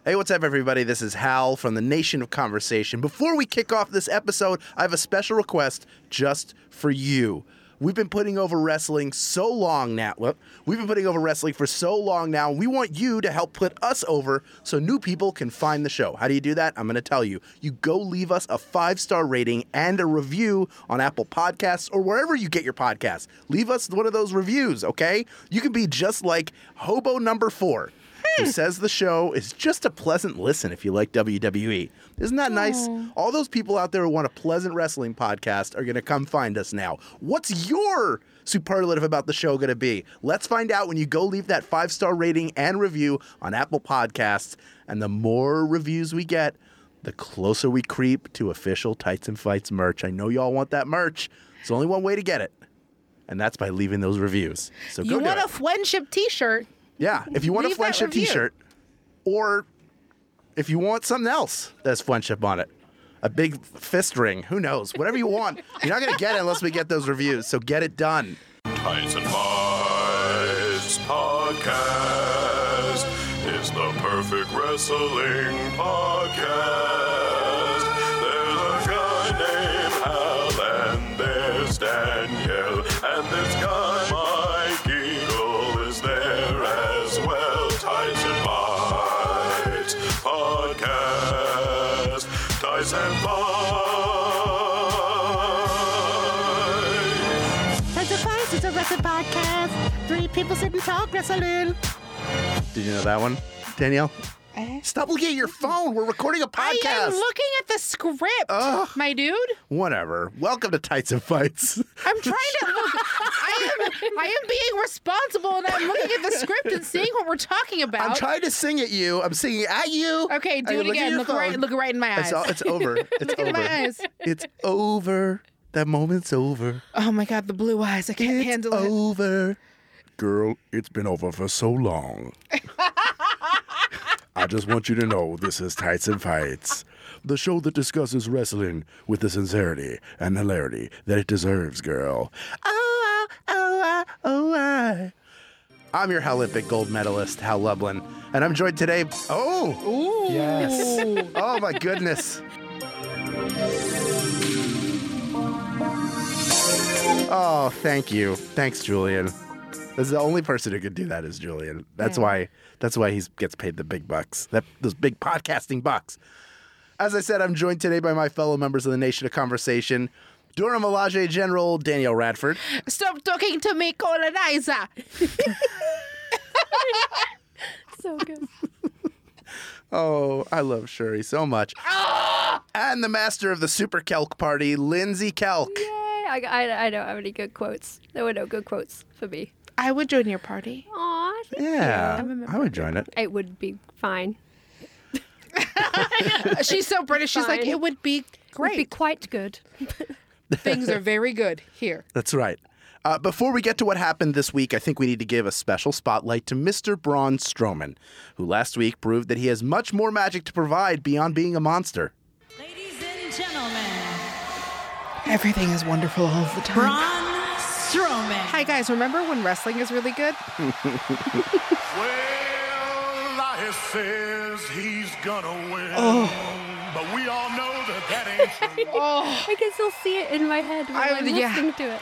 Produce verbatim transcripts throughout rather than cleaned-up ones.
Hey, what's up, everybody? This is Hal from the Nation of Conversation. Before we kick off this episode, I have a special request just for you. We've been putting over wrestling so long now. Well, we've been putting over wrestling for so long now. We want you to help put us over so new people can find the show. How do you do that? I'm going to tell you. You go leave us a five-star rating and a review on Apple Podcasts or wherever you get your podcasts. Leave us one of those reviews, okay? You can be just like Hobo Number Four, who says the show is just a pleasant listen if you like W W E. Isn't that nice? Aww. All those people out there who want a pleasant wrestling podcast are going to come find us now. What's your superlative about the show going to be? Let's find out when you go leave that five-star rating and review on Apple Podcasts. And the more reviews we get, the closer we creep to official Tights and Fights merch. I know y'all want that merch. There's only one way to get it, and that's by leaving those reviews. So go you do want it. a friendship t-shirt? Yeah, if you want Leave a friendship that review. t-shirt, or if you want something else that's friendship on it, a big fist ring, who knows, whatever you want. You're not going to get it unless we get those reviews, so get it done. Tights and Fights Podcast is the perfect wrestling podcast. There's a guy named Hal, and there's Danielle, and this guy, Mike Eagle, is there as well. Tights and Fights Podcast. Tights and Fights. Tights and Fights is a wrestling podcast. Three people sit and talk wrestling. Did you know that one, Danielle? Eh? Stop looking at your phone. We're recording a podcast. I am looking at the script, Ugh. my dude. Whatever. Welcome to Tights and Fights. I'm trying to look. I am I am being responsible, and I'm looking at the script and seeing what we're talking about. I'm trying to sing at you. I'm singing at you. Okay, do and it you're looking at again. your Look phone. right, look right in my eyes. It's, all, it's over. It's Look over. in my eyes. It's over. That moment's over. Oh my God, the blue eyes! I can't It's handle it. over. Girl, it's been over for so long. I just want you to know this is Tights and Fights, the show that discusses wrestling with the sincerity and hilarity that it deserves, girl. Oh, oh, oh, oh, I. I'm your Olympic gold medalist, Hal Lublin, and I'm joined today. Oh, Ooh. yes. Oh my goodness. Oh, thank you. Thanks, Julian. This is the only person who could do that is Julian. That's Yeah. why that's why he gets paid the big bucks. That those big podcasting bucks. As I said, I'm joined today by my fellow members of the Nation of Conversation. Durham Elage General Danielle Radford. Stop talking to me, colonizer. So good. Oh, I love Shuri so much. Ah! And the master of the Super Kelk Party, Lindsay Kelk. Yay! I, I, I don't have any good quotes. There were no good quotes for me. I would join your party. Aw, thank Yeah, you. I would join it. It would be fine. She's so British. She's like, Fine. it would be It great. would be quite good. Things are very good here. That's right. Uh, before we get to what happened this week, I think we need to give a special spotlight to Mister Braun Strowman, who last week proved that he has much more magic to provide beyond being a monster. Ladies and gentlemen, Everything is wonderful all the time. Braun Strowman. Hi, guys. Remember when wrestling is really good? Well, Elias says he's gonna win, but we all know that that ain't true. Oh, I can still see it in my head while I- I'm yeah. listening to it.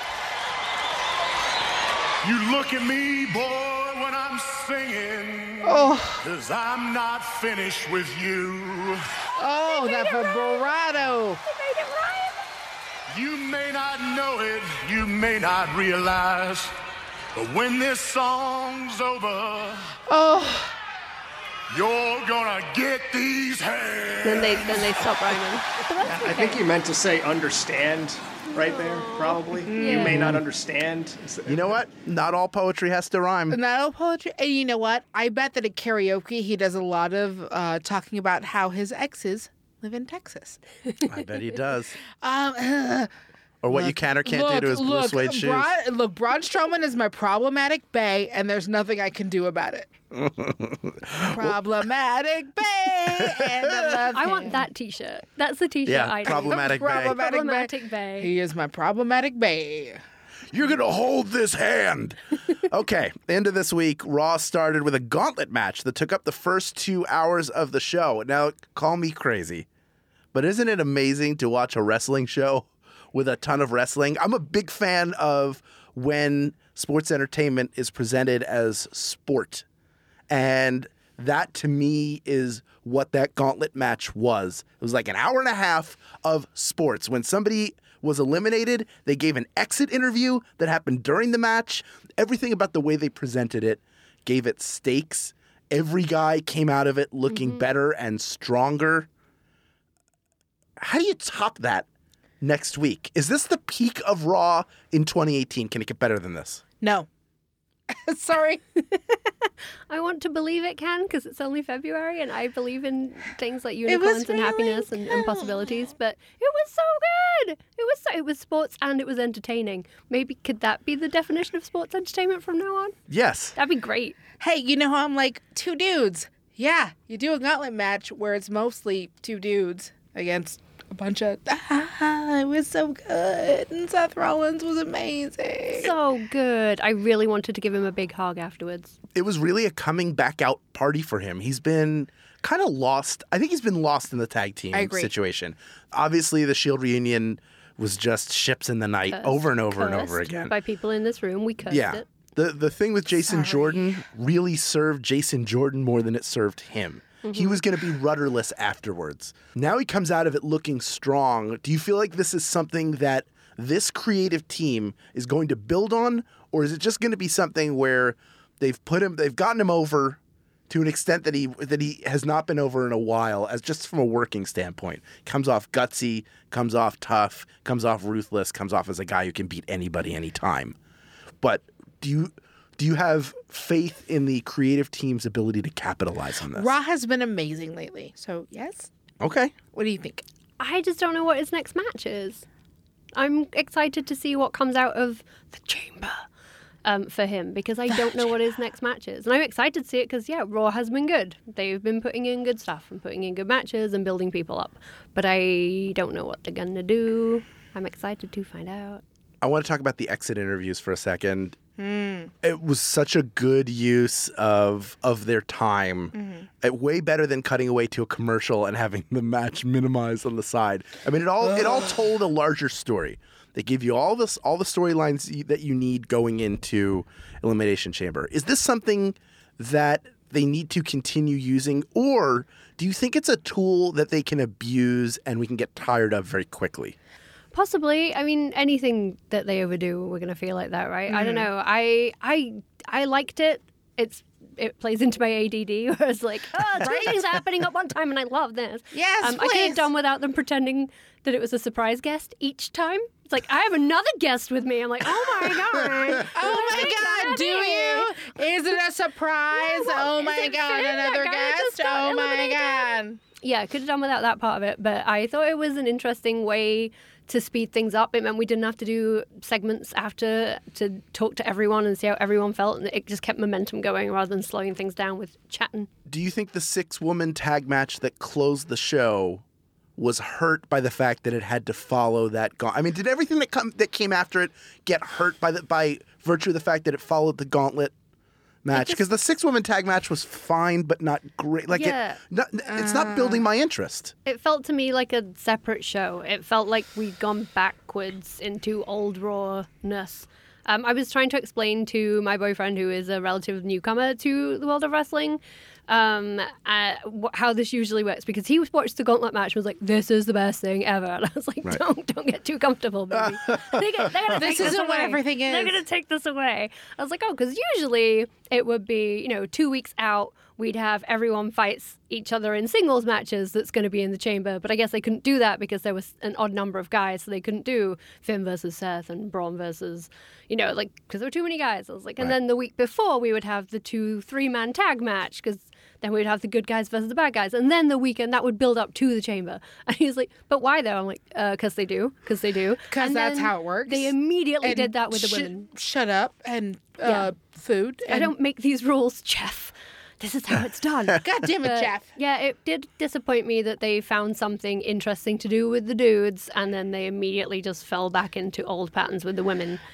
You look at me, boy, when I'm singing, oh, cause I'm not finished with you. oh, that vibrato. You may not know it, you may not realize, but when this song's over, Oh, you're gonna get these hands. Then they then they stop rhyming. But that's okay. I think you meant to say understand right there, probably. You may not understand. You know what? Not all poetry has to rhyme. not all poetry. And you know what? I bet that at karaoke he does a lot of uh, talking about how his exes live in Texas. I bet he does. Um, uh, Or what you look, can or can't look, do to his blue look, suede shoes. Braun, look, Braun Strowman is my problematic bae, and there's nothing I can do about it. Problematic bae, and I love I him. want that T-shirt. That's the T-shirt Yeah, I need. problematic bae. Problematic, Problematic bae. bae. He is my problematic bae. You're going to hold this hand. Okay, end of this week, Raw started with a gauntlet match that took up the first two hours of the show. Now, call me crazy, but isn't it amazing to watch a wrestling show with a ton of wrestling? I'm a big fan of when sports entertainment is presented as sport. And that, to me, is what that gauntlet match was. It was like an hour and a half of sports. When somebody was eliminated, they gave an exit interview that happened during the match. Everything about the way they presented it gave it stakes. Every guy came out of it looking mm-hmm. better and stronger. How do you top that next week? Is this the peak of Raw in twenty eighteen? Can it get better than this? No. Sorry. I want to believe it can because it's only February and I believe in things like unicorns really and happiness and, and possibilities. But it was so good. It was so, it was sports and it was entertaining. Maybe could that be the definition of sports entertainment from now on? Yes. That'd be great. Hey, you know how I'm like, two dudes. Yeah, you do a gauntlet match where it's mostly two dudes against a bunch of, ah, it was so good. And Seth Rollins was amazing. So good. I really wanted to give him a big hug afterwards. It was really a coming back out party for him. He's been kind of lost. I think he's been lost in the tag team situation. Obviously, the Shield reunion was just ships in the night Cursed. over and over Cursed and over again. By people in this room, we cursed yeah. it. The, the thing with Jason Sorry. Jordan really served Jason Jordan more than it served him. Mm-hmm. He was going to be rudderless afterwards. Now he comes out of it looking strong. Do you feel like this is something that this creative team is going to build on, or is it just going to be something where they've put him, they've gotten him over to an extent that he that he has not been over in a while, as just from a working standpoint? Comes off gutsy, comes off tough, comes off ruthless, comes off as a guy who can beat anybody anytime. But do you do you have faith in the creative team's ability to capitalize on this? Raw has been amazing lately. So, yes. Okay. What do you think? I just don't know what his next match is. I'm excited to see what comes out of the chamber um, for him because I don't know what his next match is. And I'm excited to see it because, yeah, Raw has been good. They've been putting in good stuff and putting in good matches and building people up. But I don't know what they're going to do. I'm excited to find out. I want to talk about the exit interviews for a second. Mm. It was such a good use of of their time. Mm-hmm. It, way better than cutting away to a commercial and having the match minimized on the side. I mean, it all it all told a larger story. They give you all this all the storylines that you need going into Elimination Chamber. Is this something that they need to continue using, or do you think it's a tool that they can abuse and we can get tired of very quickly? Possibly. I mean, anything that they overdo, we're going to feel like that, right? Mm. I don't know. I I I liked it. It's it plays into my A D D, where it's like, oh, two Right? things are happening at one time, and I love this. Yes, um, I could please. have done without them pretending that it was a surprise guest each time. It's like, I have another guest with me. I'm like, oh my god. Oh my God, do you? Is it a surprise? Yeah, well, oh is my it God, Finn, another that guy just guest? got Oh my eliminated? God. Yeah, could have done without that part of it, but I thought it was an interesting way to speed things up. It meant we didn't have to do segments after to talk to everyone and see how everyone felt, and it just kept momentum going rather than slowing things down with chatting. Do you think the six-woman tag match that closed the show was hurt by the fact that it had to follow that gauntlet? I mean, did everything that come that came after it get hurt by the by virtue of the fact that it followed the gauntlet match? just- Because the six-woman tag match was fine, but not great. Like Yeah. it, not, it's not building my interest. It felt to me like a separate show. It felt like we'd gone backwards into old rawness. Um, I was trying to explain to my boyfriend, who is a relative newcomer to the world of wrestling, um, uh, wh- how this usually works, because he watched the gauntlet match and was like, "This is the best thing ever," and I was like, Right. "Don't, don't get too comfortable, baby. they get, they're gonna This take isn't what away. everything They're is." gonna take this away." I was like, "Oh, because usually it would be, you know, two weeks out." We'd have everyone fights each other in singles matches that's going to be in the chamber. But I guess they couldn't do that because there was an odd number of guys. So they couldn't do Finn versus Seth and Braun versus, you know, like, because there were too many guys. I was like, and Right. then the week before we would have the two three-man tag match because then we'd have the good guys versus the bad guys. And then the weekend, that would build up to the chamber. And he was like, but why though? I'm like, because they do. Because they do. 'Cause And that's then how it works. They immediately And did that with the sh- women. Shut up and uh, Yeah. food. I And don't make these rules, Jeff. This is how it's done. God damn it, But, Jeff. Yeah, it did disappoint me that they found something interesting to do with the dudes, and then they immediately just fell back into old patterns with the women.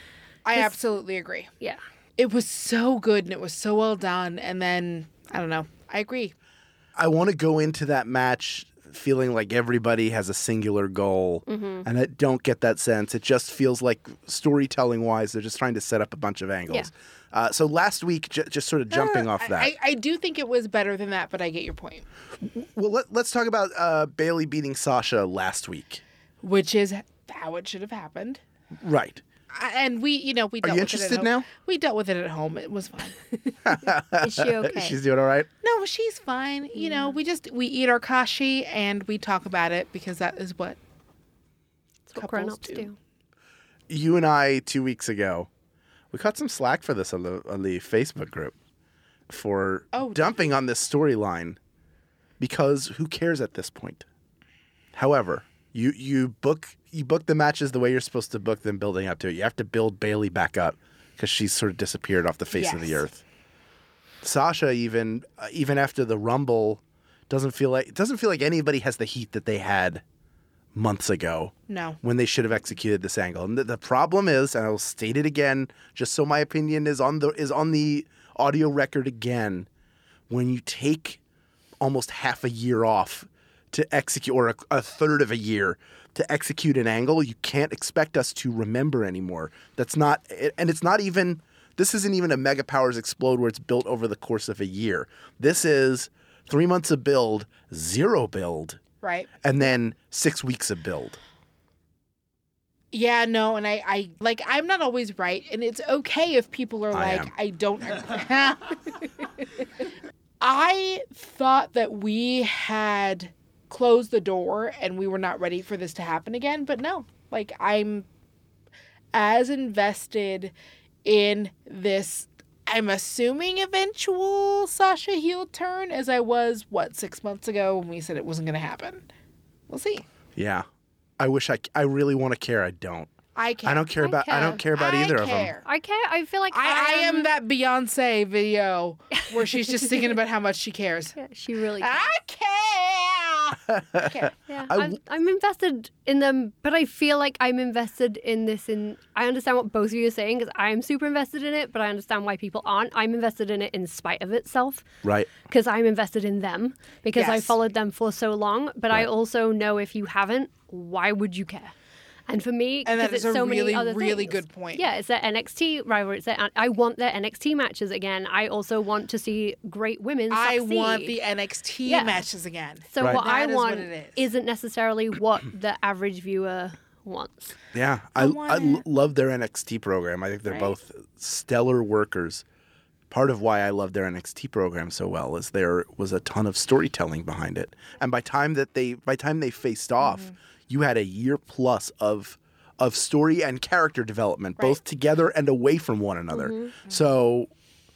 I absolutely agree. Yeah. It was so good and it was so well done. And then, I don't know. I agree. I want to go into that match feeling like everybody has a singular goal, Mm-hmm. and I don't get that sense. It just feels like storytelling-wise, they're just trying to set up a bunch of angles. Yeah. Uh, so last week, j- just sort of jumping Uh, off that. I, I do think it was better than that, but I get your point. well, let, let's talk about uh, Bailey beating Sasha last week. Which is how it should have happened. Right. I- And we, you know, we dealt you with it interested at home. now? We dealt with it at home. It was fine. Is she okay? She's doing all right? No, she's fine. You know, we just we eat our kashi and we talk about it because that is what That's what grown couples ups do. do. You and I, two weeks ago, we caught some slack for this on the, on the Facebook group for Oh, dumping on this storyline because who cares at this point? However, you you book you book the matches the way you're supposed to book them building up to it. You have to build Bailey back up because she's sort of disappeared off the face of the Yes. earth. Sasha, even uh, even after the Rumble, doesn't feel like it doesn't feel like anybody has the heat that they had months ago. No. When they should have executed this angle. And the, the problem is, and I will state it again, just so my opinion is on the is on the audio record again, when you take almost half a year off to execute, or a, a third of a year to execute an angle, you can't expect us to remember anymore. That's not, and it's not even, this isn't even a Mega Powers Explode where it's built over the course of a year. This is three months of build, zero build, Right. and then six weeks of build. Yeah, no, and I, I like I'm not always right, and it's okay if people are I like, am. I don't I thought that we had closed the door and we were not ready for this to happen again, but no. Like I'm as invested in this I'm assuming eventual Sasha heel turn as I was, what, six months ago when we said it wasn't going to happen. We'll see. Yeah. I wish I, I really want to care. I don't. I care. I don't care I about, I care. don't care about I either of care. them. I care. I feel like I, I am am that Beyonce video where she's just thinking about how much she cares. Yeah, she really. Cares. I care. I care. Yeah, I I'm, w- I'm invested in them, but I feel like I'm invested in this. In I understand what both of you are saying because I am super invested in it, but I understand why people aren't. I'm invested in it in spite of itself. Right. Because I'm invested in them because I Yes. followed them for so long. But I Right. also know if you haven't, why would you care? And for me, And that because is it's a so really, many other really things. good point. Yeah, it's their N X T rivalry. It's their, I want their N X T matches again. I also want to see great women I succeed. want the N X T Yeah. matches again. So Right. what That I is what want it is. isn't necessarily what the average viewer wants. Yeah. I, I, want l- it. love their N X T program. I think they're Right. both stellar workers. Part of why I love their N X T program so well is there was a ton of storytelling behind it. And by time that they by time they faced off, Mm-hmm. you had a year plus of of story and character development, both Right. together and away from one another. Mm-hmm. So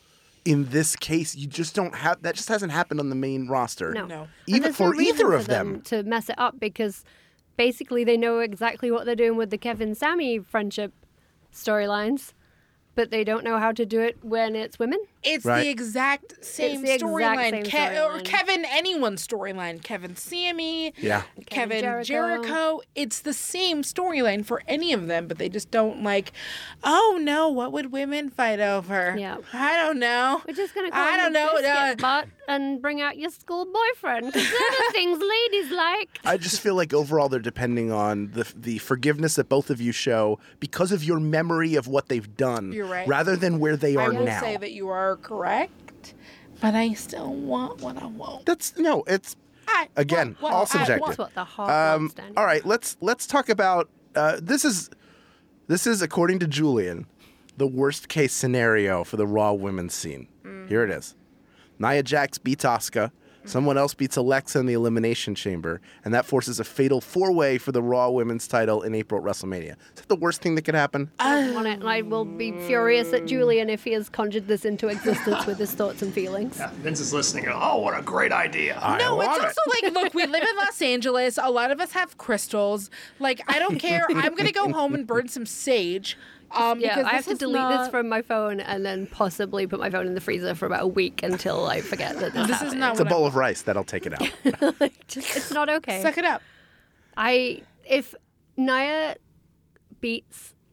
in this case, you just don't have that just hasn't happened on the main roster. No. No. And Even there's for no reason either for of them. to mess it up because basically they know exactly what they're doing with the Kevin Sammy friendship storylines, but they don't know how to do it when it's women. It's Right. the exact same the exact storyline. same Ke- or storyline. Kevin, anyone's storyline. Kevin Sammy, Yeah. Kevin Jericho. Jericho. It's the same storyline for any of them, but they just don't like, oh no, what would women fight over? Yeah. I don't know. We're just gonna go I on don't the know. biscuit uh, butt and bring out your school boyfriend because they're the things ladies like. I just feel like overall they're depending on the the forgiveness that both of you show because of your memory of what they've done, You're right. rather than where they I are will now. say that you are correct, but I still want what I want. That's no, it's I again want what all I subjective. want. That's what the heart Um, wants, Daniel. all right, let's let's talk about uh, this is this is according to Julian the worst case scenario for the Raw women's scene. Mm. Here it is: Nia Jax beats Asuka. Someone else beats Alexa in the Elimination Chamber, and that forces a fatal four-way for the Raw Women's title in April at WrestleMania. Is that the worst thing that could happen? I don't want it, and I will be furious at Julian if he has conjured this into existence with his thoughts and feelings. Yeah, Vince is listening. and, Oh, what a great idea! I No, it's love it. also like, look, we live in Los Angeles. A lot of us have crystals. Like, I don't care. I'm gonna go home and burn some sage. Um, Yeah, because I have this to is delete not, this from my phone and then possibly put my phone in the freezer for about a week until I forget that this, This happened. is not It's a what I bowl want. of rice that'll take it out. Just, it's not okay. Suck it up. I if Nia beats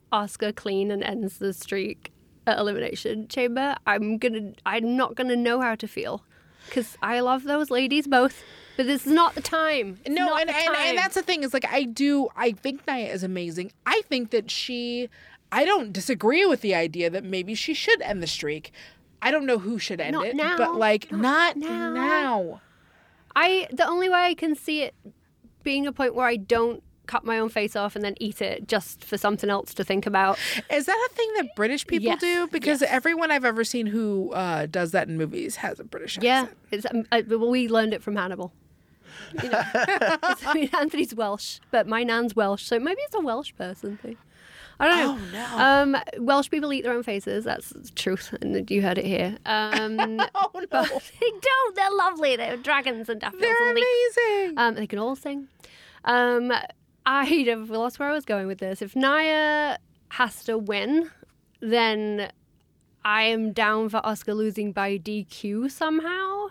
Asuka clean and ends the streak at Elimination Chamber, I'm gonna, I'm not gonna know how to feel because I love those ladies both, but this is not the time. It's No, not and, the and, time. and that's the thing is like I do I think Nia is amazing. I think that she I don't disagree with the idea that maybe she should end the streak. I don't know who should end Not it, now. but like not, Not now. now. I the only way I can see it being a point where I don't cut my own face off and then eat it just for something else to think about. Is that a thing that British people Yes. do? Because Yes. everyone I've ever seen who uh, does that in movies has a British Yeah, accent. it's, um, uh, well, we learned it from Hannibal. You know, It's- I mean, Anthony's Welsh, but my nan's Welsh, so maybe it's a Welsh person thing. I don't know. Oh, no. Um, Welsh people eat their own faces. That's the truth, and you heard it here. Um, Oh no. but they don't. They're lovely. They're dragons and daffodils They're and leeks. amazing. Um, they can all sing. Um, I'd have lost where I was going with this. If Nia has to win, then I am down for Asuka losing by D Q somehow.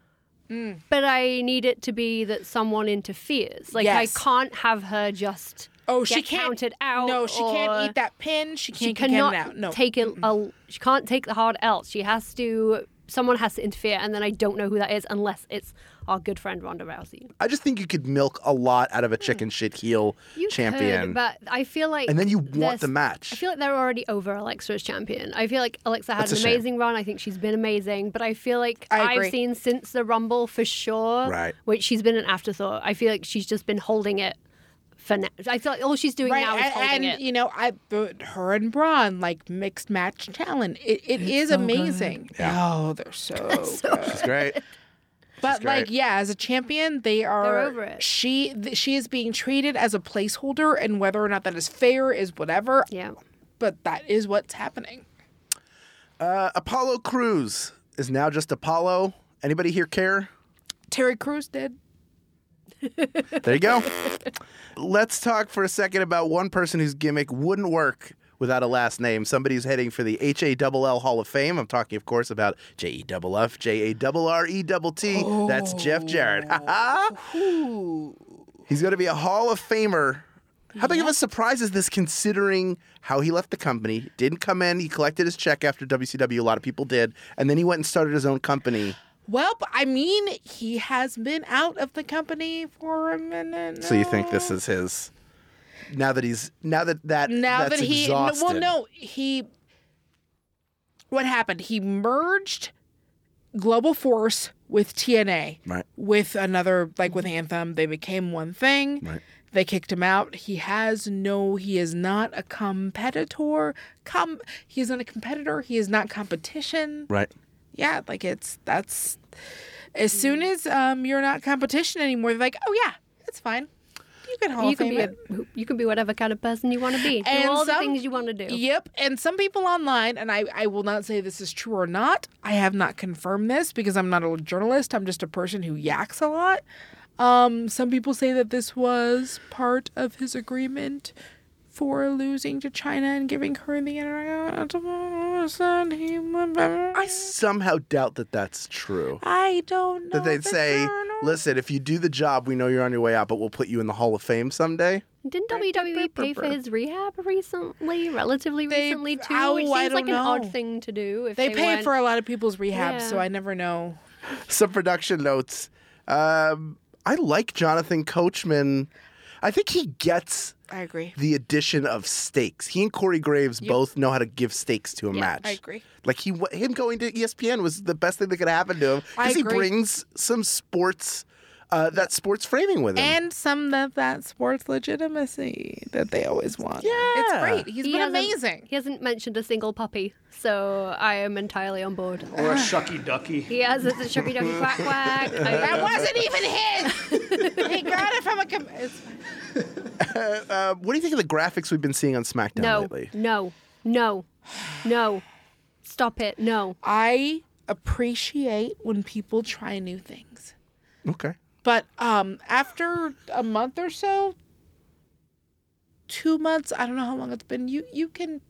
Mm. But I need it to be that someone interferes. Like, Yes. I can't have her just Oh, get she can't counted out. No, she or can't eat that pin. She She can't get cannot it out. No. take it. A, she can't take the hard L. She has to. Someone has to interfere, and then I don't know who that is unless it's our good friend Ronda Rousey. I just think you could milk a lot out of a chicken shit heel You champion. could, but I feel like And then you want there's- the match. I feel like they're already over Alexa as champion. I feel like Alexa had That's an a shame. amazing run. I think she's been amazing, but I feel like I agree. I've seen since the Rumble for sure, Right. which she's been an afterthought. I feel like she's just been holding it for now. I feel like all she's doing Right, now is and, holding and it. you know, I but her and Braun like mixed match challenge. It, it is amazing. Oh, they're so, good. It's great. But great. like, yeah, as a champion, they are They're over it. She th- she is being treated as a placeholder, and whether or not that is fair is whatever. Yeah. But that is what's happening. Uh, Apollo Crews is now just Apollo. Anybody here care? Terry Crews did. There you go. Let's talk for a second about one person whose gimmick wouldn't work without a last name. Somebody who's heading for the H A L L Hall of Fame. I'm talking, of course, about J E F F, J A R R E T T. That's Jeff Jarrett. He's going to be a Hall of Famer. How big of a surprise is this considering how he left the company, didn't come in, he collected his check after W C W, a lot of people did, and then he went and started his own company. Well, but, I mean, he has been out of the company for a minute. So you think now. this is his? Now that he's now that that now that's that he exhausted. well no he what happened he merged Global Force with T N A Right. with another like with Anthem they became one thing. Right. They kicked him out. He has no he is not a competitor com he is not a competitor he is not competition. Right. Yeah, like it's that's as soon as um you're not competition anymore they're like, oh yeah, it's fine. You can Hall You of can Fame be it. a, you can be whatever kind of person you want to be. And do all the some- things you want to do. Yep. And some people online, and I, I will not say this is true or not. I have not confirmed this because I'm not a journalist. I'm just a person who yaks a lot. Um, some people say that this was part of his agreement for losing to China and giving her the I somehow doubt that that's true. I don't know. That they'd if it's say, true or not. listen, if you do the job, we know you're on your way out, but we'll put you in the Hall of Fame someday. Didn't W W E pay for his rehab recently, relatively They- recently too? oh, Which I seems like don't an know. odd thing to do. If They they, pay weren't- for a lot of people's rehab, so Yeah. I never know. Some production notes. Um, I like Jonathan Coachman. I think he gets I agree. the addition of stakes. He and Corey Graves both know how to give stakes to a Yeah, match. I agree. Like he, him going to E S P N was the best thing that could happen to him I because he agree. brings some sports, uh, that sports framing with him. And some of that sports legitimacy that they always want. Yeah. It's great. He's He been hasn't- amazing. He hasn't mentioned a single puppy, so I am entirely on board. Or a shucky ducky. He has a shucky ducky quack quack. I- That wasn't even his. He got it from a. Com- it's fine. uh, what do you think of the graphics we've been seeing on SmackDown no, lately? no, no, no. Stop it. No. I appreciate when people try new things, Okay. but um, after a month or so, two months, I don't know how long it's been. You you can you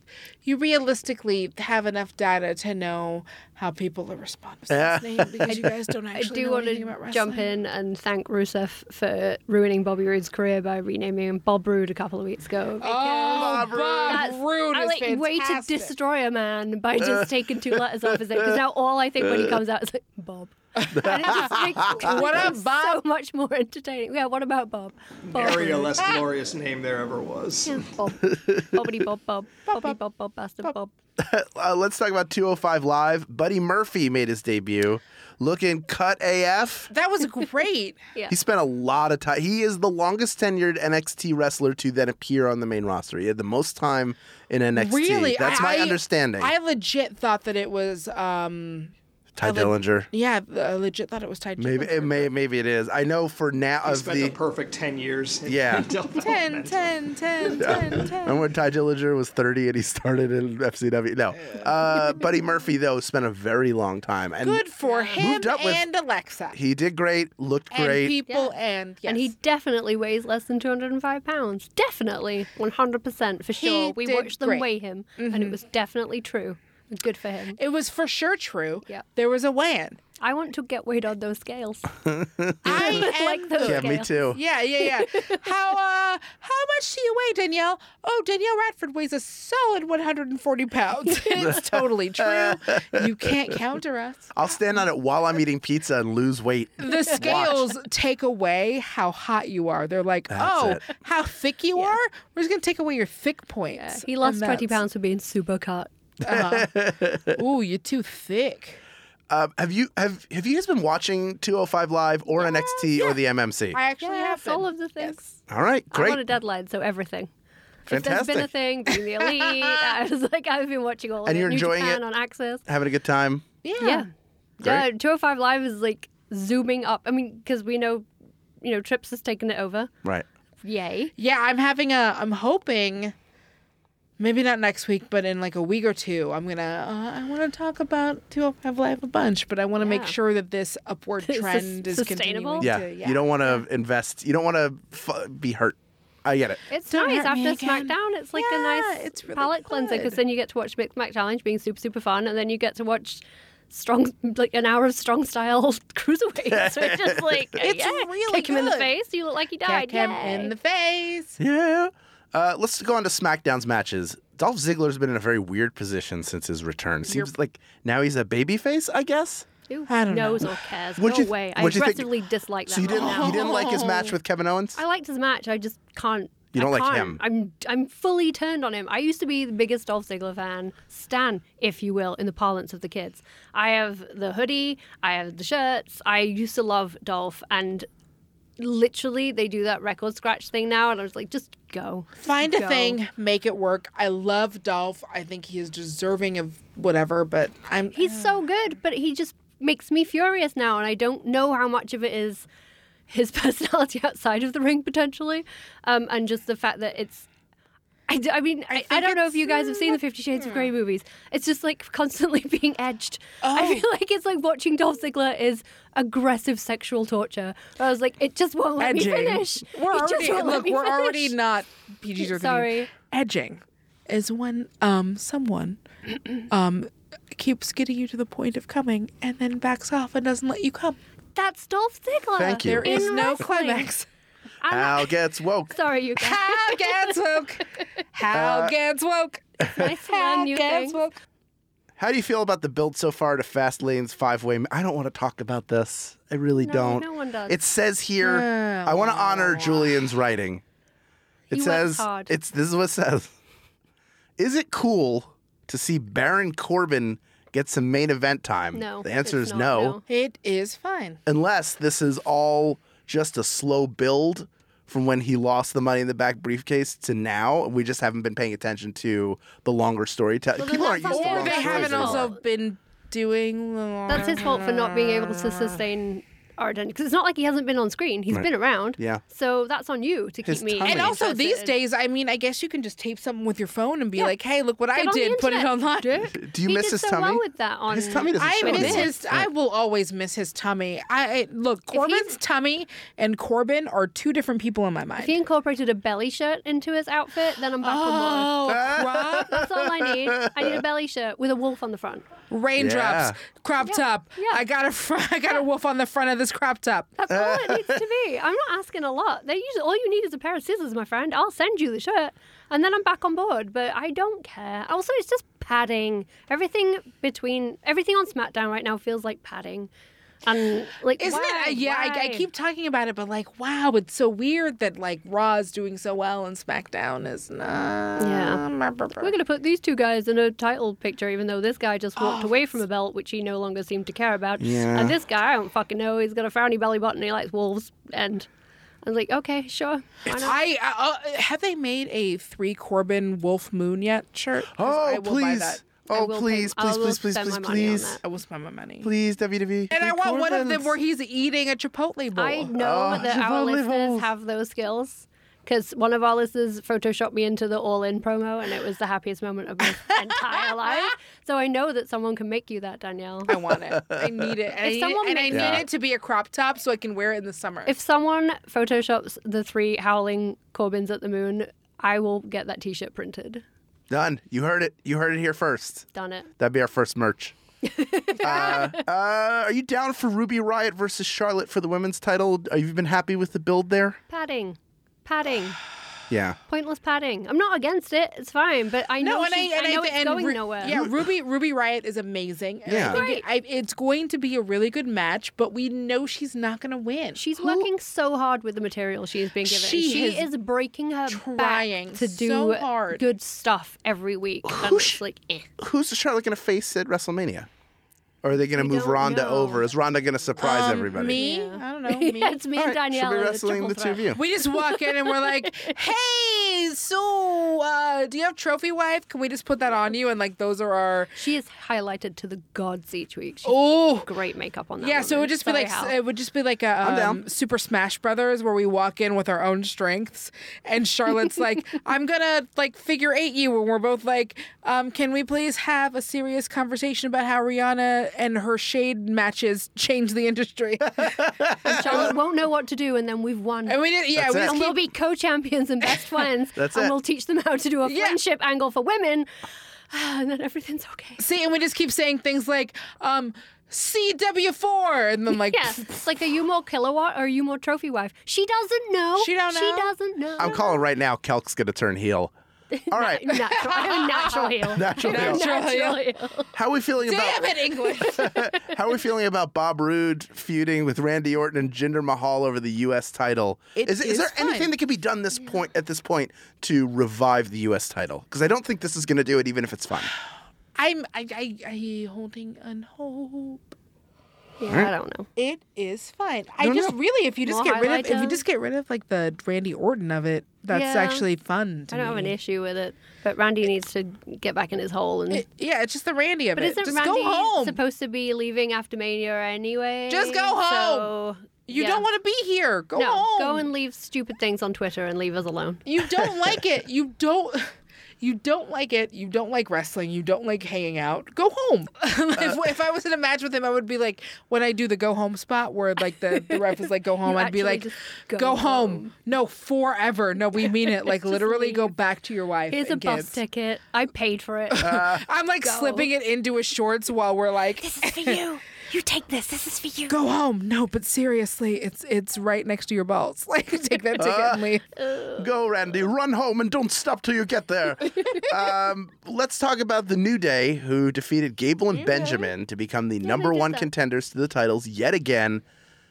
you realistically have enough data to know how people are responding to Yeah. this name because you guys don't I actually do know want anything about to wrestling. jump in and thank Rusev for ruining Bobby Roode's career by renaming him Bob Roode a couple of weeks ago. because Oh, Bob that's- Roode I is like way to fantastic. destroy a man by just taking two letters off his name. Because now all I think when he comes out is like Bob. And it just makes What up, it Bob? so much more entertaining. Yeah, what about Bob? Bob Area Roode. less glorious name there ever was. Yeah, Bob. Bobbity Bob Bob. Bobby Bob Bob Bastard Bob. Uh, let's talk about two oh five Live. Buddy Murphy made his debut, looking cut A F. That was great. Yeah. He spent a lot of time. He is the longest tenured N X T wrestler to then appear on the main roster. He had the most time in N X T. Really? That's I- my I- understanding. I legit thought that it was, um, Ty I le- Dillinger. yeah, I legit thought it was Ty Maybe Dillinger. it may maybe it is. I know for now He of spent the a perfect ten years. In Yeah. ten, ten, ten, ten, ten. Remember when Ty Dillinger was thirty and he started in F C W? No. Uh, Buddy Murphy, though, spent a very long time. And Good for him Moved up with- and Alexa. he did great, looked and great. people Yeah. and yes. And he definitely weighs less than two hundred five pounds. Definitely. one hundred percent for He sure. We did watched them great. weigh him, and it was definitely true. Good for him. It was for sure true. Yeah. There was a weigh-in. I want to get weighed on those scales. I like am those the- Yeah, me scales. too. Yeah, yeah, yeah. How uh how much do you weigh, Danielle? Oh, Danielle Radford weighs a solid one hundred forty pounds. It's totally true. You can't counter us. I'll stand on it while I'm eating pizza and lose weight. The scales take away how hot you are. They're like, That's oh, it. how thick you are? We're just gonna take away your thick points. He lost And twenty that's- pounds for being super cut. Uh-huh. Ooh, you're too thick. Um, have you have have you guys been watching two oh five Live or N X T or the M M C? I actually Yes, have all been. of the things. All right, I'm on a great. deadline, so everything. If there's Fantastic. been a thing, being the elite, I was like, I've been watching all of And it. you're New enjoying Japan it? on Access. Having a good time. Yeah. Yeah. Great. Yeah, two oh five Live is like zooming up. I mean, because we know, you know, Trips has taken it over. Right. Yay. Yeah, I'm having a. I'm hoping, maybe not next week, but in like a week or two, I'm gonna. Uh, I want to talk about two oh five Live a bunch, but I want to make Yeah. sure that this upward Sus- trend is sustainable? continuing. Yeah. To, yeah. You don't want to invest. You don't want to f- be hurt. I get it. It's Don't nice hurt me after again. SmackDown. It's like Yeah, a nice it's really palate cleanser because good. then you get to watch Mixed Match Challenge being super super fun, and then you get to watch strong like an hour of strong style cruiserweights. So it's just like It's yeah, really kick him in the good. face. You look like he died. Kick him Yay. in the face. Yeah. Uh, let's go on to SmackDown's matches. Dolph Ziggler's been in a very weird position since his return. Seems like now he's a babyface, I guess. Who I don't knows know. or cares? What'd Go you- away. I what'd you think- aggressively dislike that. So you right didn't now. you didn't like his match with Kevin Owens? I liked his match. I just can't. You don't I like can't. him? I'm I'm fully turned on him. I used to be the biggest Dolph Ziggler fan, stan, if you will, in the parlance of the kids. I have the hoodie. I have the shirts. I used to love Dolph, and literally they do that record scratch thing now, and I was like, just go. Just Find a go. thing, make it work. I love Dolph. I think he is deserving of whatever, but I'm. He's so good, but he just makes me furious now, and I don't know how much of it is his personality outside of the ring potentially, um, and just the fact that it's. I, d- I mean, I, I, think don't know if it's, you guys have seen uh, the Fifty Shades of Grey movies. It's just like constantly being edged. I Oh. feel like it's like watching Dolph Ziggler is aggressive sexual torture. I was like, it just won't let edging. me finish. We're It just already won't let look. me We're already finish. not P G thirteen. Sorry. Edging is when um someone um keeps getting you to the point of coming and then backs off and doesn't let you come. That's Dolph Ziggler. Thank you. There in is no wrestling. climax. I'm Hal gets woke. Sorry, you guys. How gets woke? How Uh, gets woke? Nice to learn How new gets things. woke? How do you feel about the build so far to Fastlane's five-way? I don't want to talk about this. I really No, don't. no one does. It says here. I want to honor Julian's writing. It He works says hard. it's. This is what it says. Is it cool to see Baron Corbin get some main event time? No, The answer it's is not, no, no. It is fine. unless this is all just a slow build from when he lost the Money in the Back briefcase to now. We just haven't been paying attention to the longer storytelling. Well, People then aren't that's used to all Or long they that's haven't stories his anymore. also been doing. That's his fault for not being able to sustain our attention. Because it's not like he hasn't been on screen. He's Right. been around. Yeah. So that's on you to keep His me. tummy. And also these interested. days, I mean, I guess you can just tape something with your phone and be Yeah. like, "Hey, look what Get I on the did! Put it internet, online." Dick. Do you he miss did his so tummy? well with that on His tummy doesn't I show in miss this. his. I will always miss his tummy. I, I look Corbin's tummy and Corbin are two different people in my mind. If he incorporated a belly shirt into his outfit, then I'm back on board. Oh, crop, That's all I need. I need a belly shirt with a wolf on the front. raindrops, Yeah. crop top. Yeah. I got a fr- I got a wolf on the front of this crop top. That's all it needs to be. I'm not asking a lot. They usually all you need is a pair of scissors, my friend. I'll send you the shirt, and then I'm back on board. But I don't care. Also, it's just padding. Everything between everything on SmackDown right now feels like padding, and like Isn't why? it? Yeah, I, I Why? keep talking about it, but like, wow, it's so weird that like Raw's doing so well and SmackDown is not. Yeah. We're gonna put these two guys in a title picture, even though this guy just walked Oh, away from a belt, which he no longer seemed to care about. Yeah. And this guy, I don't fucking know. He's got a frowny belly button. He likes wolves, and I was like, okay, sure. Why not? I uh, uh, have they made a three Corbin Wolf Moon yet shirt? 'Cause I Oh, will buy please. that. I Oh, will please, pay- I please, will please, please, spend please, my money on please. that. I will spend my money. Please, W W E. And I want one of them Corbin's. where he's eating a Chipotle bowl. I know Oh, that our Chipotle listeners bowls. have those skills because one of our listeners photoshopped me into the All In promo, and it was the happiest moment of my entire life. So I know that someone can make you that, Danielle. I want it. I need it. And, I, If need, someone it, and I makes need it- it to be a crop top so I can wear it in the summer. If someone photoshops the three howling Corbins at the moon, I will get that T-shirt printed. Done. You heard it. You heard it here first. Done it. That'd be our first merch. uh, uh, are you down for Ruby Riott versus Charlotte for the women's title? Have you been happy with the build there? Padding. Padding. Yeah. Pointless padding. I'm not against it. It's fine, but I know, no, and I, she's- and I know I, it's and going Ru- nowhere. Yeah, Ruby Ruby Riott is amazing. And Yeah. I think it, I, it's going to be a really good match, but we know she's not going to win. She's working so hard with the material she is being given. She She is is breaking her trying back to do so hard. good stuff every week. And Who it's sh- like, eh. Who's Charlotte going to face at WrestleMania? Or are they going to We move don't Ronda know. over? Is Ronda going to surprise Um, everybody? Me? Yeah. I don't know. Me? Yeah, it's me All and right, Danielle. she'll be in a wrestling triple the two of threat. you. We just walk in and we're like, "Hey, so uh, do you have Trophy Wife? Can we just put that on you?" And like, those are our She is highlighted to the gods each week. She's oh. great makeup on that. Yeah, so it woman. would just be Sorry, like Hal. it would just be like a I'm um, down. Super Smash Brothers where we walk in with our own strengths, and Charlotte's like, "I'm gonna like figure eight you," and we're both like, um, "Can we please have a serious conversation about how Rihanna and her shade matches changed the industry?" And Charlotte won't know what to do, and then we've won. And we did, yeah, That's we it. just And keep we'll be co-champions and best friends. That's and it. we'll teach them how to do a Yeah. friendship angle for women. And then everything's okay. see, and we just keep saying things like, um, C W four, and then like, Yeah, it's like, are you more kilowatt or are you more trophy wife? She doesn't know. She don't She know. doesn't know. I'm calling right now. Kelk's going to turn heel. All right. Natural, natural heel. Natural heel. Natural Natural heel. heel. How are we feeling about damn it, English. How are we feeling about Bob Roode feuding with Randy Orton and Jinder Mahal over the U S title? It is, is is there fine. anything that can be done this point at this point to revive the U S title? Because I don't think this is going to do it, even if it's fun. I'm I, I I holding on hope. Yeah, I don't know. It is fine. I No, just no. really, if you just More get rid of, highlight if you tails? just get rid of like the Randy Orton of it, that's Yeah. actually fun. To I don't me. have an issue with it. But Randy needs to get back in his hole. And It- yeah, it's just the Randy of But it. isn't Just Randy go home. supposed to be leaving after Mania anyway? Just go home. So, you yeah. don't want to be here. Go No, home. go and leave stupid things on Twitter and leave us alone. You don't like it. You don't. You don't like it. You don't like wrestling. You don't like hanging out. Go home. if, if I was in a match with him, I would be like, when I do the go home spot where like the, the ref is like, go home, You I'd be actually like, just go, go home. home. No, forever. No, we mean it. Like Just literally go leave. back to your wife. Here's a and bus kids. ticket. I paid for it. I'm like Go. slipping it into his shorts while we're like, This is for you. You take this. This is for you. go home. No, but seriously, it's it's right next to your balls. Like take that ticket and leave. Go, Randy. Run home and don't stop till you get there. um, let's talk about the New Day, who defeated Gable and Benjamin to become the number did one that. contenders to the titles yet again.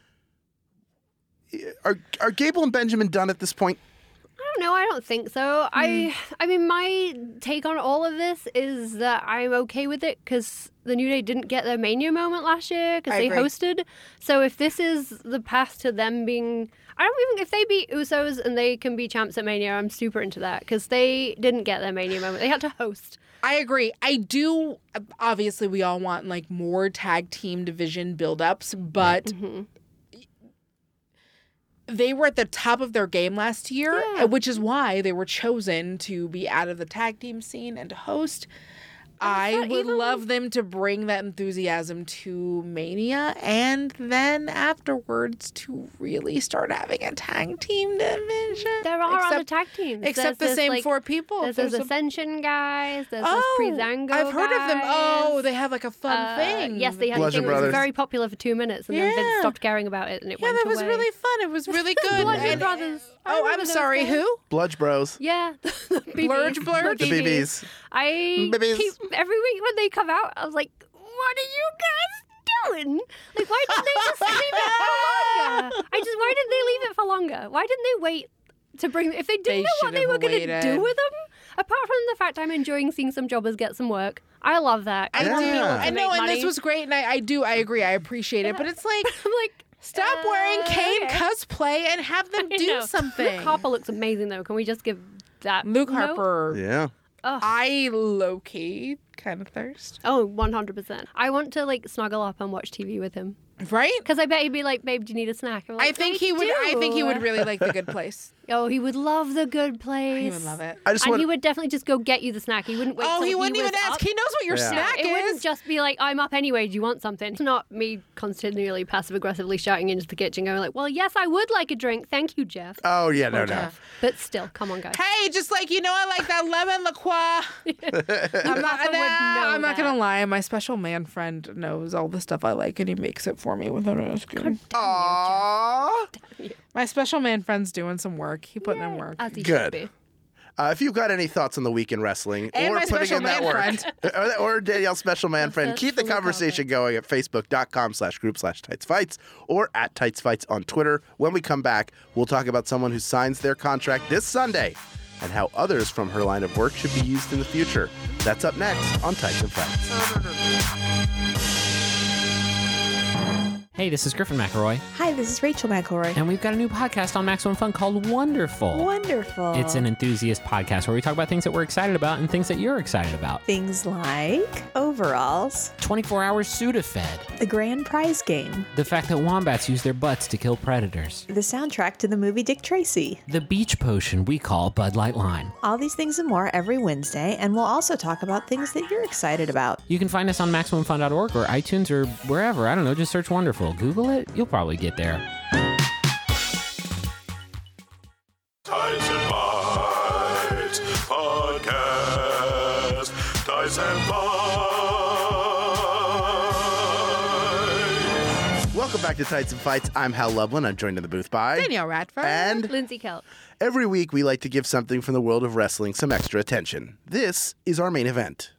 Are are Gable and Benjamin done at this point? I don't know. I don't think so. I I mean, my take on all of this is that I'm okay with it because the New Day didn't get their Mania moment last year because I they agree. hosted. So if this is the path to them being, I don't even if they beat Usos and they can be champs at Mania, I'm super into that because they didn't get their Mania moment. They had to host. I agree. I do. Obviously, we all want like more tag team division build-ups, but they were at the top of their game last year, Yeah. which is why they were chosen to be out of the tag team scene and to host. I thought would even- love them to bring that enthusiasm to Mania and then afterwards to really start having a tag team division. There are Except- other tag teams. Except There's the this, same like, four people. There's, There's those a- Ascension guys. There's Oh, those Prizango I've heard of them. Oh, guys. they have like a fun Uh, thing. Yes, they had a Bludgeon thing that Brothers. was very popular for two minutes, and then Vince Yeah. stopped caring about it, and it Yeah, went that was away. really fun. It was really good. Bludgeon And- Brothers. I Oh, remember I'm those sorry. guys. Who? Bludge Bros. Yeah, the B Bs. Blurge Blurge? The B Bs. I Babies. keep every week when they come out, I was like, "What are you guys doing? Like, why didn't they just leave it for longer? I just, why didn't they leave it for longer? Why didn't they wait to bring? If they didn't They know what they should were have going to waited. do with them, apart from the fact I'm enjoying seeing some jobbers get some work, I love that. I want do. people to I make know, and money. this was great, and I, I do. I agree. I appreciate it, but it's like. I'm like, Stop uh, wearing Kane okay. cosplay and have them I do know. something. Luke Harper looks amazing though. Can we just give that Luke no? Harper. Yeah. I low key kind of thirst. Oh, one hundred percent. I want to like snuggle up and watch T V with him. Right? Because I bet he'd be like, "Babe, do you need a snack?" I'm like, I think "I he would. I think he do." would really like The Good Place. Oh, he would love the good place. He would love it. I just And want he would definitely just go get you the snack. He wouldn't wait. Oh, till he wouldn't was even ask. up. He knows what your Yeah. snack It wouldn't is. just be like, "I'm up anyway. Do you want something?" It's not me continually passive aggressively shouting into the kitchen, going like, "Well, yes, I would like a drink. Thank you, Jeff." Oh yeah, no, no. Jeff. But still, come on, guys. Hey, just like you know, I like that lemon LaCroix. I'm not. Papa would nah, know I'm not that. gonna lie. My special man friend knows all the stuff I like, and he makes it for me without asking. Aww. My special man friend's doing some work. He put in work. As he Good. should be. Uh, if you've got any thoughts on the week in wrestling And or my putting special in that man work, friend. or, or Danielle's special man Yes, friend, that's keep the fully conversation covered. going at facebook.com slash group slash tights fights or at tights fights on Twitter. When we come back, we'll talk about someone who signs their contract this Sunday and how others from her line of work should be used in the future. That's up next on Tights and Fights. Hey, this is Griffin McElroy, Hi, this is Rachel McElroy. and we've got a new podcast on Maximum Fun called Wonderful. Wonderful. It's an enthusiast podcast where we talk about things that we're excited about and things that you're excited about. Things like overalls, twenty-four hour Sudafed, the grand prize game, the fact that wombats use their butts to kill predators, the soundtrack to the movie Dick Tracy. the beach potion we call Bud Light Lime. All these things and more every Wednesday, and we'll also talk about things that you're excited about. You can find us on Maximum Fun dot org or iTunes or wherever. I don't know, just search Wonderful. Google it, you'll probably get there. Tights and Bites Podcast. Tights and Bites. Welcome back to Tights and Fights. I'm Hal Lublin. I'm joined in the booth by Danielle Radford. and Lindsay Kelp. every week we like to give something from the world of wrestling some extra attention. This is our main event.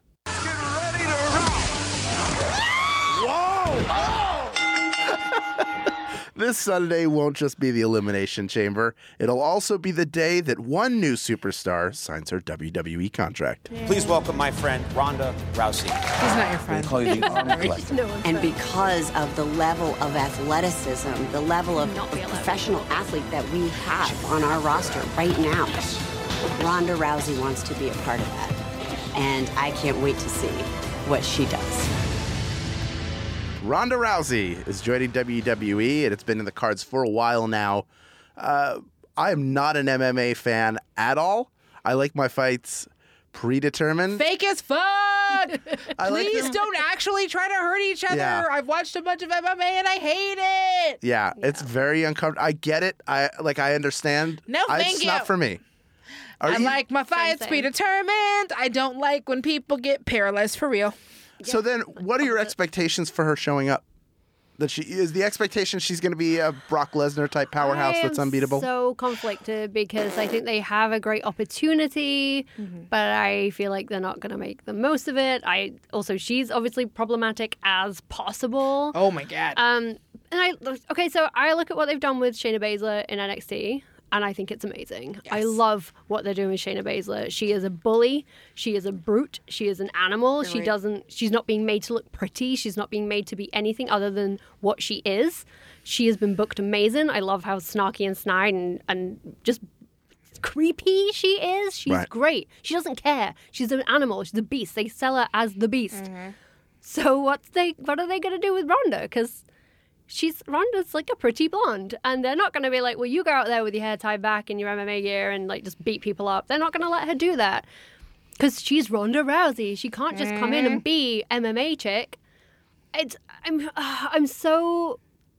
This Sunday won't just be the Elimination Chamber. It'll also be the day that one new superstar signs her W W E contract. Please welcome my friend Ronda Rousey. He's not your friend. Call you the arm collector. No one's And friend. because of the level of athleticism, the level of Not be allowed. professional athlete that we have on our roster right now, Ronda Rousey wants to be a part of that. And I can't wait to see what she does. Ronda Rousey is joining W W E, and it's been in the cards for a while now. Uh, I am not an M M A fan at all. I like my fights predetermined. Fake as fuck. I like Please them- don't actually try to hurt each other. Yeah. I've watched a bunch of M M A and I hate it. Yeah, it's very uncomfortable. I get it. I like. I understand. No, I, thank it's you. not for me. Are I you- like my fights same. predetermined. I don't like when people get paralyzed for real. So then, what are your expectations for her showing up? That she is the expectation she's going to be a Brock Lesnar type powerhouse I that's am unbeatable. So conflicted because I think they have a great opportunity, but I feel like they're not going to make the most of it. I also she's obviously problematic as possible. Oh my god. Um, and I okay, so I look at what they've done with Shayna Baszler in N X T. And I think it's amazing. I love what they're doing with Shayna Baszler. She is a bully. She is a brute. She is an animal. She right. doesn't. She's not being made to look pretty. She's not being made to be anything other than what she is. She has been booked amazing. I love how snarky and snide and and just creepy she is. She's Right. great. She doesn't care. She's an animal. She's a beast. They sell her as the beast. So what's they? What are they going to do with Ronda? Because she's Ronda's like a pretty blonde, and they're not going to be like, well, you go out there with your hair tied back in your M M A gear and like just beat people up. They're not going to let her do that because she's Ronda Rousey. She can't just come in and be M M A chick. It's I'm uh, I'm so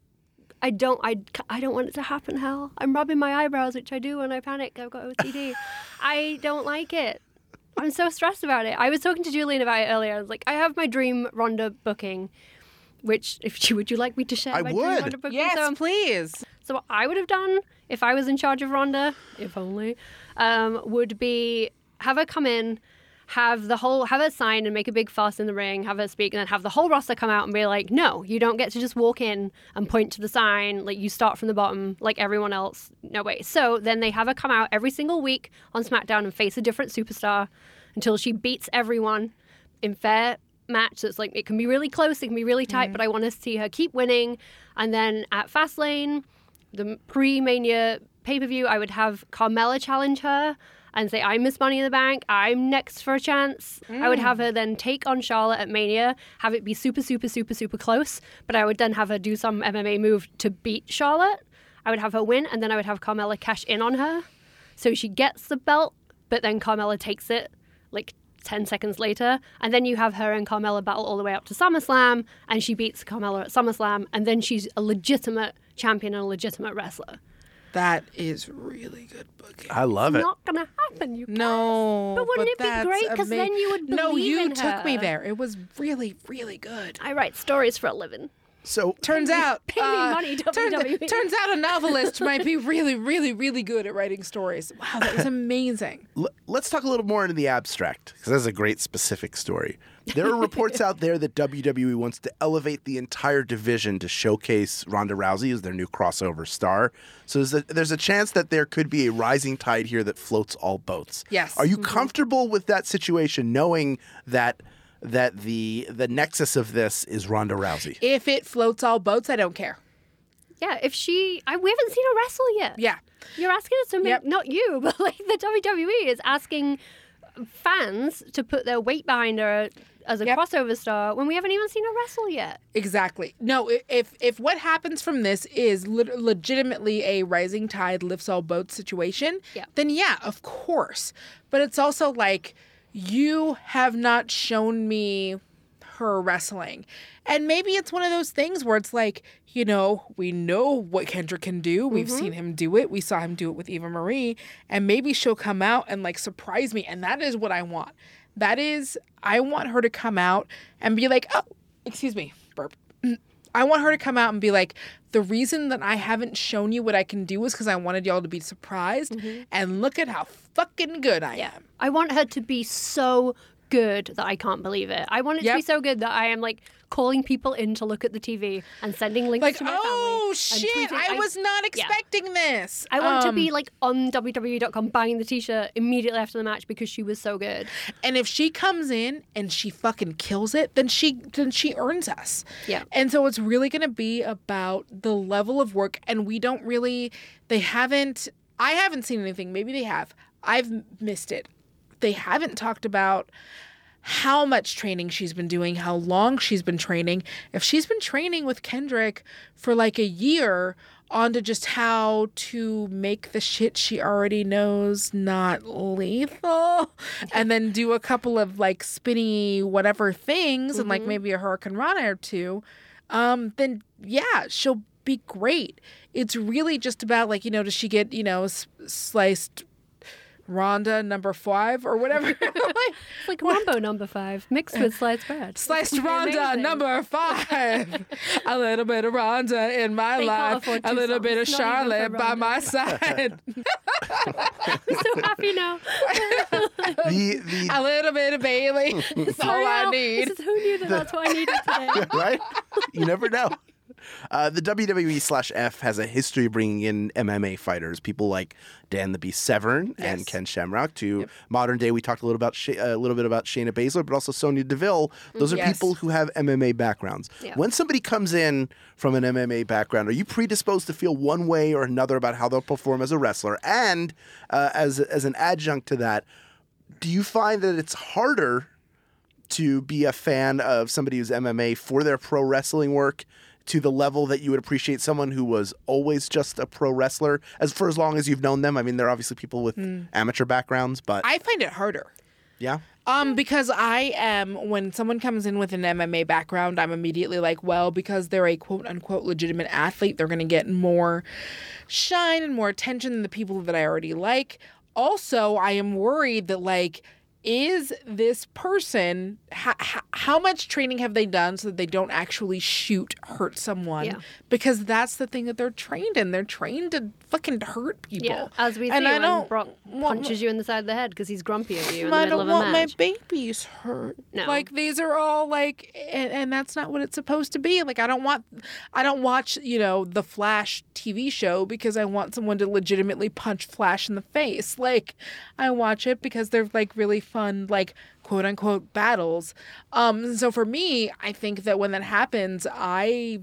I don't I, I don't want it to happen. Hell, I'm rubbing my eyebrows, which I do when I panic. I've got O C D. I don't like it. I'm so stressed about it. I was talking to Julian about it earlier. I was like, I have my dream Ronda booking. Which, if you would you like me to share I my would. dream Ronda booking? Yes, So, please. so what I would have done if I was in charge of Ronda, if only, um, would be have her come in, have the whole, have her sign and make a big fuss in the ring, have her speak, and then have the whole roster come out and be like, no, you don't get to just walk in and point to the sign, like you start from the bottom like everyone else. No way. So then they have her come out every single week on SmackDown and face a different superstar until she beats everyone in fair match. So it's like it can be really close, it can be really tight, mm-hmm. but I want to see her keep winning. And then at Fastlane, the pre-Mania pay-per-view, I would have Carmella challenge her and say, I'm Miss Money in the Bank, I'm next for a chance. Mm. I would have her then take on Charlotte at Mania, have it be super, super, super, super close, but I would then have her do some M M A move to beat Charlotte. I would have her win, and then I would have Carmella cash in on her. So she gets the belt, but then Carmella takes it like ten seconds later, and then you have her and Carmella battle all the way up to SummerSlam, and she beats Carmella at SummerSlam, and then she's a legitimate champion and a legitimate wrestler. That is really good booking. I love it's it. Not gonna happen, you guys. No, but wouldn't but it be great? Because then you would believe No, you in took her. me there. It was really, really good. I write stories for a living. So turns out, pay me uh, money, turns, W W E. turns out a novelist might be really, really, really good at writing stories. Wow, that was amazing. L- let's talk a little more into the abstract, because that's a great specific story. There are reports out there that W W E wants to elevate the entire division to showcase Ronda Rousey as their new crossover star. So there's a, there's a chance that there could be a rising tide here that floats all boats. Yes. Are you Mm-hmm. comfortable with that situation, knowing that that the the nexus of this is Ronda Rousey? If it floats all boats, I don't care. Yeah, if she... I, we haven't seen her wrestle yet. Yeah. You're asking us to make... Yep. Not you, but like the W W E is asking fans to put their weight behind her as a Yep. crossover star when we haven't even seen her wrestle yet. Exactly. No, i- if if what happens from this is lit- legitimately a rising tide lifts all boats situation, Yeah. then yeah, of course. But it's also like, you have not shown me her wrestling. And maybe it's one of those things where it's like, you know, we know what Kendrick can do. We've Mm-hmm. seen him do it. We saw him do it with Eva Marie. And maybe she'll come out and like surprise me. And that is what I want. That is, I want her to come out and be like, oh, excuse me, burp. I want her to come out and be like, the reason that I haven't shown you what I can do is because I wanted y'all to be surprised. Mm-hmm. And look at how fucking good I am. I want her to be so good that I can't believe it. I want it to Yep. be so good that I am like calling people in to look at the T V and sending links Like, to my oh, family. shit, and tweeting. I was not yeah. expecting this. I want to Um, be like on W W E dot com buying the t-shirt immediately after the match because she was so good. And if she comes in and she fucking kills it, then she then she earns us. Yeah. And so it's really going to be about the level of work, and we don't really, they haven't, I haven't seen anything. Maybe they have. I've missed it. They haven't talked about how much training she's been doing, how long she's been training. If she's been training with Kendrick for like a year onto just how to make the shit she already knows not lethal, and then do a couple of like spinny whatever things, and like maybe a Hurricane Rana or two, um, then yeah, she'll be great. It's really just about like, you know, does she get, you know, s- sliced Ronda number five or whatever? Like, It's like Rambo number five mixed with sliced bread. Sliced It's Ronda amazing. number five. A little bit of Ronda in my They can't life. afford A two little bit of songs, not even for Charlotte by Ronda. my side. I'm so happy now. The the A little bit of Bailey. That's all Sorry, I Al. need. This is who knew that that's what I needed today. right? You never know. Uh, the W W E slash F has a history of bringing in M M A fighters, people like Dan the Beast Severn and Yes. Ken Shamrock. To modern day, we talked a little about Sha- a little bit about Shayna Baszler, but also Sonya Deville. Those are Yes. people who have M M A backgrounds. Yeah. When somebody comes in from an M M A background, are you predisposed to feel one way or another about how they'll perform as a wrestler? And uh, as as an adjunct to that, do you find that it's harder to be a fan of somebody who's M M A for their pro wrestling work to the level that you would appreciate someone who was always just a pro wrestler as for as long as you've known them? I mean, they're obviously people with Mm. amateur backgrounds, but I find it harder. yeah. Um, because I am, when someone comes in with an M M A background, I'm immediately like, well, because they're a quote unquote legitimate athlete, they're going to get more shine and more attention than the people that I already like. Also, I am worried that, like, is this person, ha- ha- how much training have they done so that they don't actually shoot, hurt someone? Yeah. Because that's the thing that they're trained in. They're trained to fucking hurt people. Yeah, as we And see I when don't Brock want- punches you in the side of the head because he's grumpy at you in the I middle don't of a want match. my babies hurt. No. Like, these are all like, and, and that's not what it's supposed to be. Like, I don't want, I don't watch, you know, the Flash T V show because I want someone to legitimately punch Flash in the face. Like, I watch it because they're like really fun, like, quote unquote battles. Um, so for me, I think that when that happens, I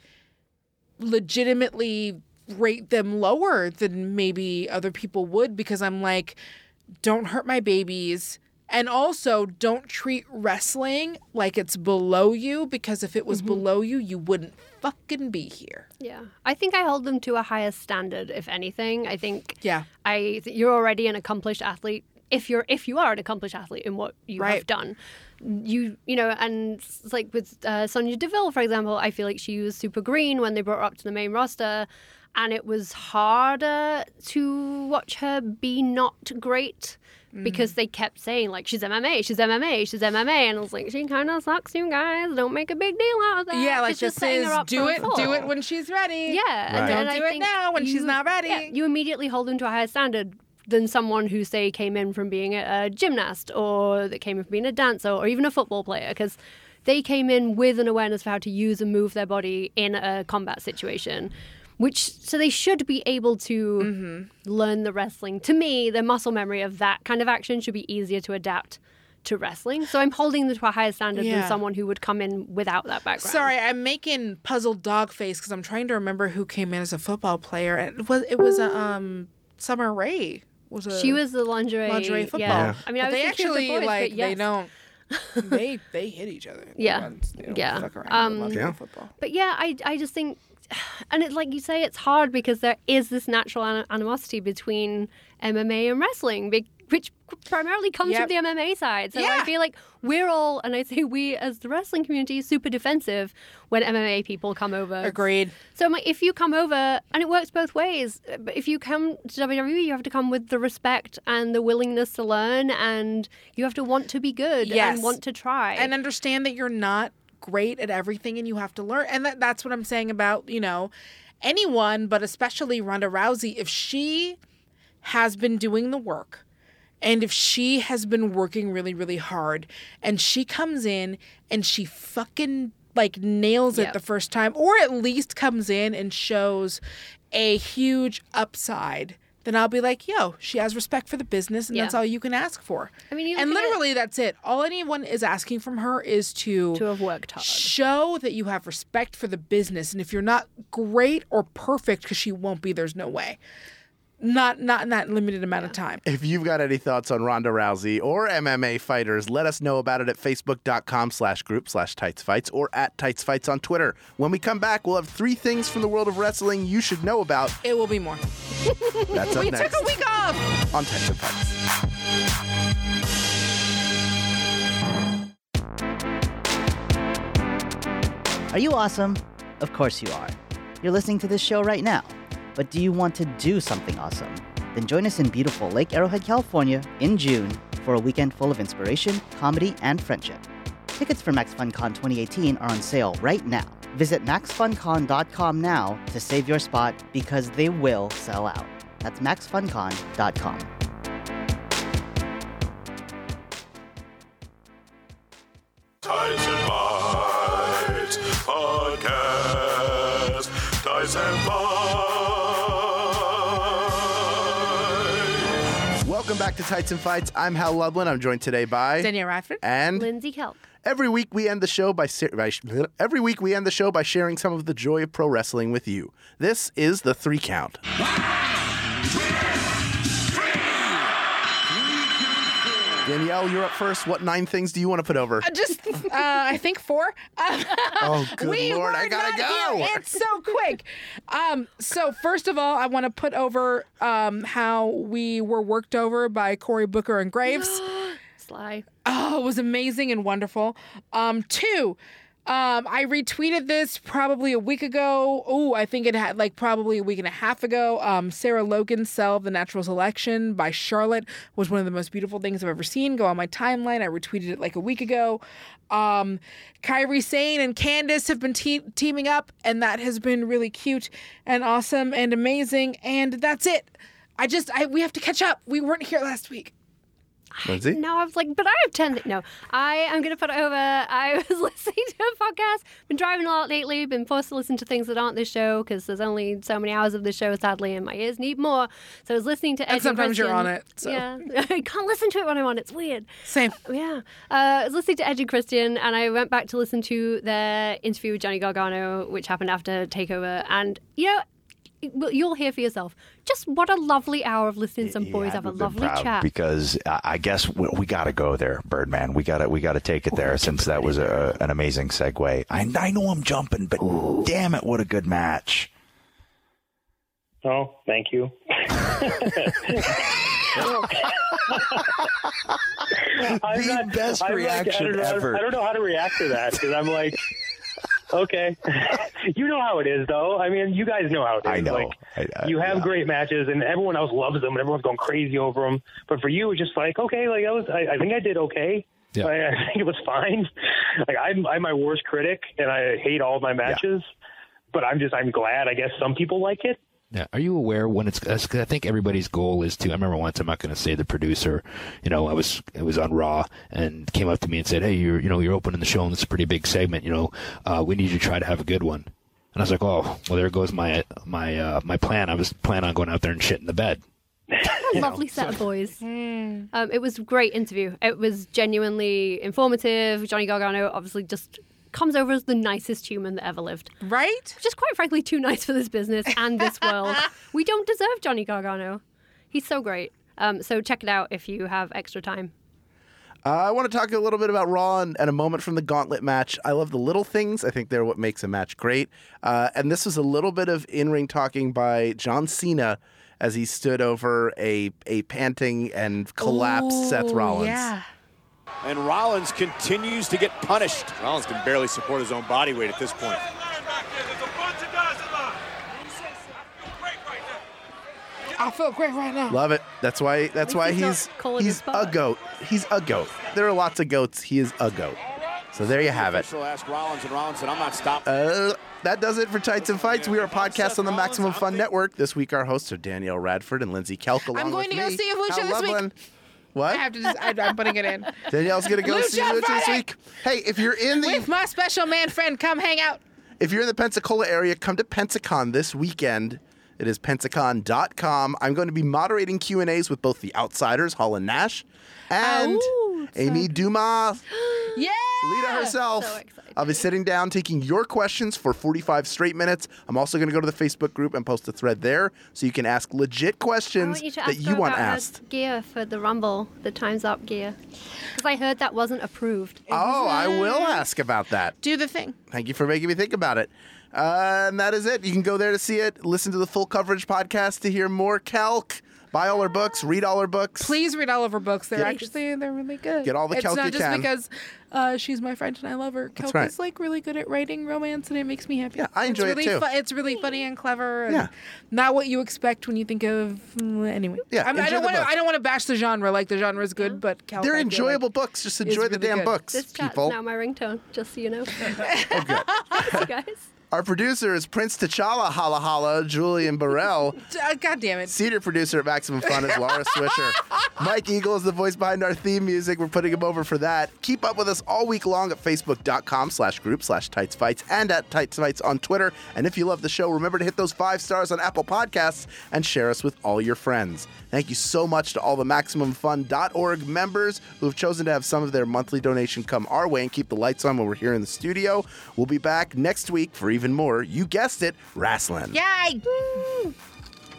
legitimately rate them lower than maybe other people would, because I'm like, don't hurt my babies. And also, don't treat wrestling like it's below you, because if it was Mm-hmm. below you, you wouldn't fucking be here. Yeah, I think I hold them to a higher standard, if anything. I think Yeah. I you're already an accomplished athlete. If you're if you are an accomplished athlete in what you Right. have done, you you know, and it's like with uh, Sonya Deville, for example, I feel like she was super green when they brought her up to the main roster, and it was harder to watch her be not great. Because they kept saying, like, she's M M A, she's M M A, she's M M A. And I was like, she kind of sucks, you guys. Don't make a big deal out of that. Yeah, like, It's just this setting is her up do for a it, fall. do it when she's ready. Yeah. Right. And then Don't I do it think now when she's you- not ready. yeah, you immediately hold them to a higher standard than someone who, say, came in from being a, a gymnast, or that came in from being a dancer, or even a football player, because they came in with an awareness for how to use and move their body in a combat situation. Which, so they should be able to Mm-hmm. learn the wrestling. To me, the muscle memory of that kind of action should be easier to adapt to wrestling. So I'm holding them to a higher standard Yeah. than someone who would come in without that background. Sorry, I'm making puzzled dog face because I'm trying to remember who came in as a football player. And it was it was a um Summer Rae was a She was the lingerie. lingerie football. Yeah. Yeah. I mean, But I was they thinking of the actually boys, like but yes. they don't. they they hit each other. Yeah. They don't Yeah. fuck around Um, with lingerie Yeah. football. But yeah, I, I just think, and it, like you say, it's hard because there is this natural an- animosity between M M A and wrestling, be- which primarily comes Yep. from the M M A side. So Yeah. I feel like we're all, and I say we as the wrestling community, super defensive when M M A people come over. Agreed. So I'm like, if you come over, and it works both ways, but if you come to W W E, you have to come with the respect and the willingness to learn, and you have to want to be good Yes. and want to try. And understand that you're not great at everything and you have to learn. And that, that's what I'm saying about, you know, anyone, but especially Ronda Rousey. If she has been doing the work, and if she has been working really, really hard, and she comes in and she fucking like nails it Yeah. the first time, or at least comes in and shows a huge upside, then I'll be like, yo, she has respect for the business, and Yeah. that's all you can ask for. I mean, you and look at- literally that's it. All anyone is asking from her is to, to have worked hard. show that you have respect for the business. And if you're not great or perfect, because she won't be, there's no way. Not not in that limited amount of time. If you've got any thoughts on Ronda Rousey or M M A fighters, let us know about it at facebook.com slash group slash tightsfights or at tightsfights on Twitter. When we come back, we'll have three things from the world of wrestling you should know about. It will be more. That's up We next took a week off. on Tights and Fights. Are you awesome? Of course you are. You're listening to this show right now. But do you want to do something awesome? Then join us in beautiful Lake Arrowhead, California in June for a weekend full of inspiration, comedy, and friendship. Tickets for MaxFunCon twenty eighteen are on sale right now. Visit max fun con dot com now to save your spot because they will sell out. That's max fun con dot com. Tights and Bites Podcast. Tights and Bites. Welcome back to Tights and Fights. I'm Hal Lublin. I'm joined today by Danielle Radford and Lindsay Kelp. Every week we end the show by, by every week we end the show by sharing some of the joy of pro wrestling with you. This is the three count. Danielle, you're up first. What nine things do you want to put over? Uh, Just uh, I think four. Oh, good we Lord, were I gotta not go. here. It's so quick. Um, so first of all, I want to put over um, how we were worked over by Cory Booker and Graves. Sly. Oh, it was amazing and wonderful. Um, two, um, I retweeted this probably a week ago. Oh, I think it had like probably a week and a half ago. Um, Sarah Logan's Cell of the Natural Selection by Charlotte was one of the most beautiful things I've ever seen. Go on my timeline. I retweeted it like a week ago. Um, Kairi Sane and Candice have been te- teaming up, and that has been really cute and awesome and amazing. And that's it. I just, I we have to catch up. We weren't here last week. Lindsay? No, I was like, but I have ten. Th- no, I am going to put it over. I was listening to a podcast, been driving a lot lately, been forced to listen to things that aren't this show because there's only so many hours of this show, sadly, and my ears need more. So I was listening to Edge And sometimes and you're Christian. on it. So. Yeah, I can't listen to it when I'm on. It's weird. Same. Yeah. Uh, I was listening to Edge and Christian, and I went back to listen to their interview with Johnny Gargano, which happened after TakeOver. And, you know, you'll hear for yourself. Just what a lovely hour of listening to some boys Yeah, have a I've been lovely proud chat. because I I guess we, we got to go there, Birdman. We got to we got to take it there since that was a, an amazing segue. I, I know I'm jumping, but damn it, what a good match! Oh, thank you. I'm The not, best I'm reaction like, I don't know, ever. I don't know how to react to that because I'm like, okay, you know how it is, though. I mean, you guys know how it is. I know. Like, I, I, you have yeah. great matches, and everyone else loves them, and everyone's going crazy over them. But for you, it's just like, okay, like I was, I, I think I did okay. Yeah. I, I think it was fine. Like I'm, I'm my worst critic, and I hate all of my matches. But I'm just, I'm glad. I guess some people like it. Yeah. Are you aware when it's? Cause I think everybody's goal is to. I remember once. I'm not going to say the producer. You know, I was it was on Raw and came up to me and said, "Hey, you're you know you're opening the show and it's a pretty big segment. You know, uh, we need you to try to have a good one." And I was like, "Oh, well, there goes my my uh, my plan. I was planning on going out there and shit in the bed." A lovely set of boys. Um, it was a great interview. It was genuinely informative. Johnny Gargano obviously just comes over as the nicest human that ever lived. Right? Just quite frankly too nice for this business and this world. We don't deserve Johnny Gargano. He's so great. Um, so check it out if you have extra time. Uh, I want to talk a little bit about Raw and, and a moment from the Gauntlet match. I love the little things. I think they're what makes a match great. Uh, and this was a little bit of in-ring talking by John Cena as he stood over a a panting and collapsed Seth Rollins. Yeah. And Rollins continues to get punished. Rollins can barely support his own body weight at this point. I feel great right now. Love it. That's why. That's why he's not he's calling he's his a spot. goat. He's a goat. There are lots of goats. He is a goat. So there you have it. Official asked Rollins, and Rollins said, "I'm not stopping." Uh, that does it for Tights and Fights. We are a podcast on the Maximum Fun Network. This week, our hosts are Danielle Radford and Lindsay Kelk. Along I'm going with to go me, see Lucha Hal this week. Loveland. I What? have to just, I, I'm putting it in. Danielle's gonna go Lucha see Lucha this Friday! week. Hey, if you're in the With my special man friend, come hang out. If you're in the Pensacola area, come to Pensacon this weekend. It is pensacon dot com. I'm going to be moderating Q and A's with both the Outsiders, Hall and Nash, and Oh, Amy Dumas, Yeah. Lita herself. So excited. I'll be sitting down taking your questions for forty-five straight minutes. I'm also going to go to the Facebook group and post a thread there so you can ask legit I questions want you to that ask you her want about her asked. gear for the Rumble, the Time's Up gear. Because I heard that wasn't approved. Oh, I will ask about that. Do the thing. Thank you for making me think about it. Uh, and that is it. You can go there to see it, listen to the full coverage podcast to hear more Kelk. Buy all her books, read all her books. Please read all of her books. They're Get- actually they're really good. Get all the It's Kelk not you just can. because uh, she's my friend and I love her. That's Kelk right. is like really good at writing romance, and it makes me happy. Yeah, I enjoy it it's really too. Fu- it's really funny and clever. And Yeah. Not what you expect when you think of mm, anyway. Yeah, I'm, I enjoy don't the want to. book. I don't want to bash the genre. Like the genre is good, but Kelk, They're I feel enjoyable like, books. Just is enjoy the really damn good. books, This chat's people. now my ringtone, just so you know. Oh, good. Thanks, you guys. Our producer is Prince T'Challa, holla holla, Julian Burrell. Uh, God damn it. Senior producer at Maximum Fun is Laura Swisher. Mike Eagle is the voice behind our theme music. We're putting him over for that. Keep up with us all week long at facebook.com slash group slash Tights Fights and at Tights Fights on Twitter. And if you love the show, remember to hit those five stars on Apple Podcasts and share us with all your friends. Thank you so much to all the Maximum Fun dot org members who have chosen to have some of their monthly donation come our way and keep the lights on when we're here in the studio. We'll be back next week for even more, you guessed it, wrestling. Yay!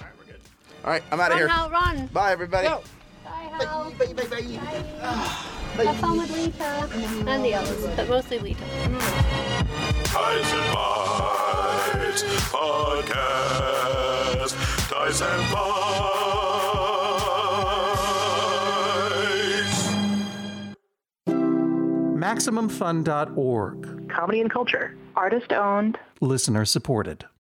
All right, I'm out of Run, here. Hal, run. Bye, everybody. Go. Bye, Hal. Bye, bye, bye, bye. Have fun with Lita and the others, but mostly Lita. Ties and Bites Podcast. Ties and Bites. Maximum Fun dot org. Comedy and culture. Artist owned. Listener supported.